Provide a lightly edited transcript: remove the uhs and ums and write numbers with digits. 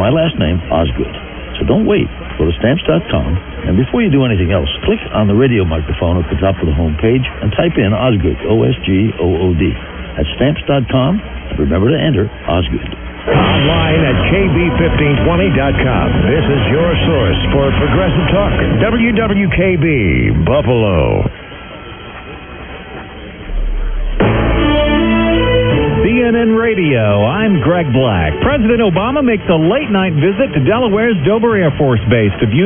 my last name, Osgood. So don't wait. Go to Stamps.com, and before you do anything else, click on the radio microphone at the top of the home page and type in Osgood, O-S-G-O-O-D. That's Stamps.com, and remember to enter Osgood. Online at KB1520.com. This is your source for Progressive Talk. WWKB, Buffalo. CNN Radio, I'm Greg Black. President Obama makes a late-night visit to Delaware's Dover Air Force Base to view